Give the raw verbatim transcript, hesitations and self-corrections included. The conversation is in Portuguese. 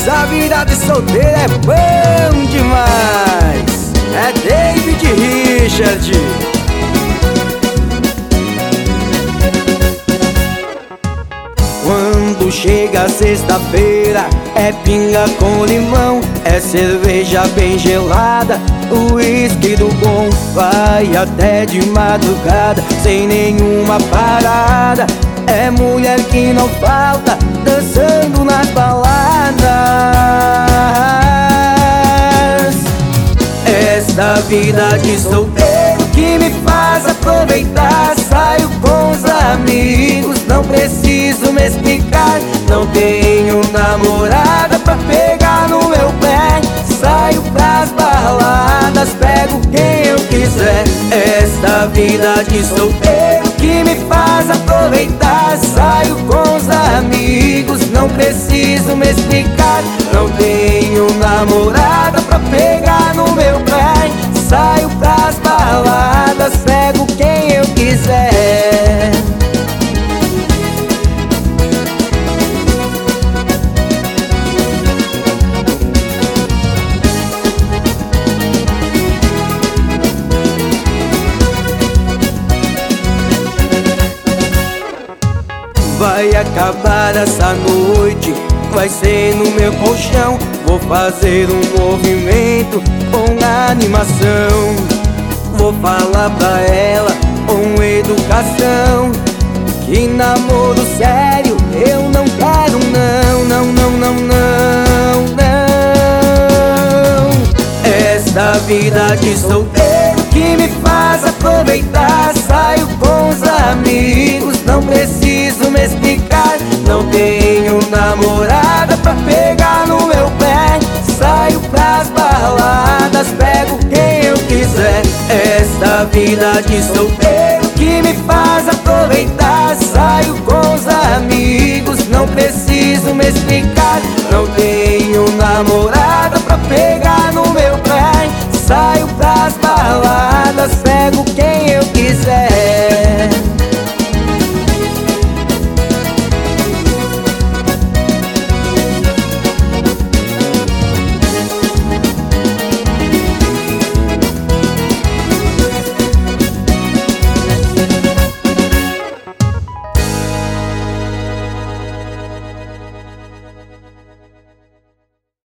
Essa vida de solteiro é bom demais. É David Richard. Quando chega sexta-feira, é pinga com limão, é cerveja bem gelada, uísque do bom. Vai até de madrugada, sem nenhuma parada. É mulher que não falta, dançando nas baladas. Esta vida de solteiro que me faz aproveitar. Saio com os amigos, não preciso me explicar. Não tenho namorada pra pegar no meu pé. Saio pras baladas, pego quem eu quiser. Esta vida de solteiro que me faz aproveitar. Saio com os amigos, não preciso me explicar. Não tenho namorada pra pegar no meu pé. Saio pras baladas, pego quem eu quiser. Vai acabar essa noite, vai ser no meu colchão. Vou fazer um movimento com animação. Vou falar pra ela com educação que namoro sério eu não quero, não, não, não, não, não, não. Esta vida de solteiro que me faz aproveitar. Saio com os amigos, não preciso me explicar. Não tenho namorada pra pegar no meu pé. Saio pras baladas, pego quem eu quiser. Esta vida de solteiro que me faz aproveitar. Saio com os amigos, não preciso me explicar. Não tenho namorada pra pegar no meu pé. Saio pras baladas, pego quem